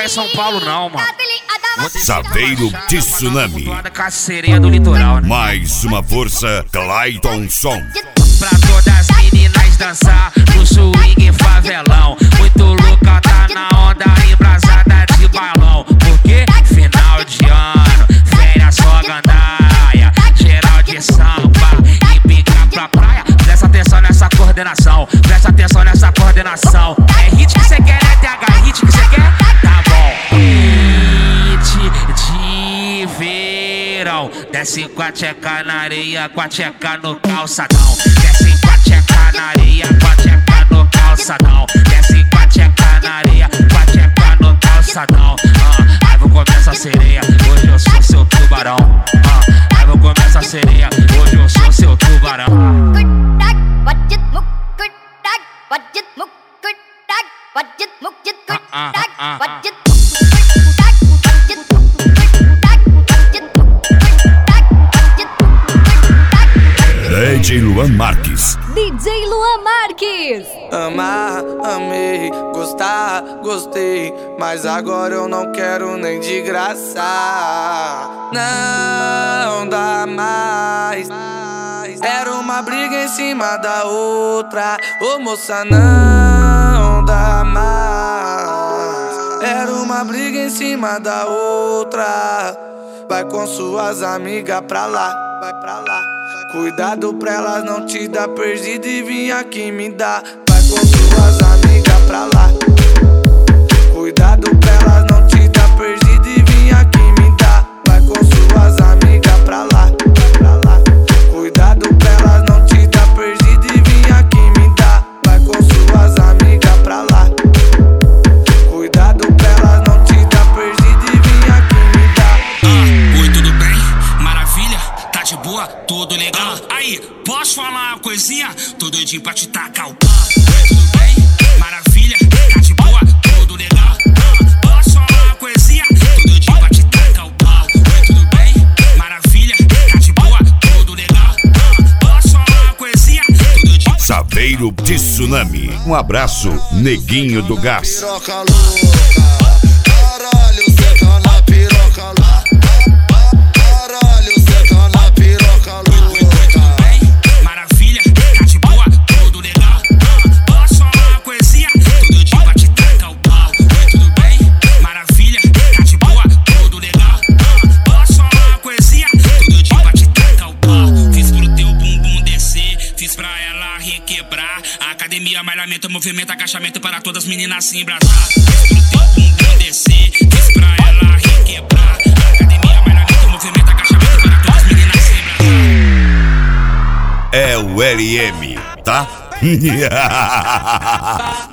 fé em São Paulo não, mano. Saveiro Tsunami. Com a sereia do litoral, né? Mais uma força, Clayton Som. Pra todas as meninas dançar no swing favelão. Muito louca, tá na onda, embrasada de balão. Porque final de ano, férias só gandaia. Geral de samba e pica pra praia. Presta atenção nessa coordenação, presta atenção nessa coordenação. É hit que cê quer, né? TH, hit que cê quer? Tá bom. Hit de verão. Desce com a tcheca na areia, com a tcheca no calçadão. Desce com a tcheca na areia, com a tcheca no calçadão. Desce com a tcheca na areia, com a tcheca no calçadão. Aí vou começar a sereia, hoje eu sou seu tubarão. Aí vou começar a sereia, hoje eu sou seu tubarão. DJ Luan Marques. DJ Luan Marques. Amar, amei, gostar, gostei, mas agora eu não quero nem de graça. Não dá mais. Era uma briga em cima da outra. Ô moça, não dá mais. Era uma briga em cima da outra. Vai com suas amigas pra lá, vai pra lá. Cuidado pra elas não te dar perdido e vir aqui me dar. Vai com suas amigas pra lá. Cuidado pra elas não te dar perdido e vir aqui me dar. Vai com suas amigas pra lá, pra lá. Cuidado pra elas não te dar perdido e vir aqui me dar. Vai com suas amigas pra lá. Cuidado pra elas não te dar perdido e vir aqui me dar. Oi, tudo bem? Maravilha? Tá de boa? Tudo legal? Aí, posso falar uma coisinha? Tô doidinho pra te tacar o pau. Oi, tudo bem? Maravilha? Tá de boa? Tudo legal? Posso falar uma coisinha? Tô doidinho pra te tacar o pau. Oi, tudo bem? Maravilha? Tá de boa? Tudo legal? Posso falar uma coisinha? Tô doidinho. Saveiro Tsunami. Um abraço, Neguinho do Gás. Piroca louca, caralho, cê tá na piroca louca. Caralho, cê tá na piroca louca. Maravilha, tá de boa, tudo legal. Posso falar uma coisinha? Tô doidinho pra te tacar o pau. Oi, tudo bem? Maravilha, tá de boa, tudo legal. Posso falar uma coisinha? Tô doidinho pra te tacar o pau. Fiz pro teu bumbum descer, fiz pra ela requebrar. Academia, malhamento, movimento, agachamento para todas as meninas se embrasar. Fiz pro teu bumbum descer, fiz pra ela requebrar. Academia, malhamento, movimento, agachamento para todas as meninas se embrasar. É o LM, tá?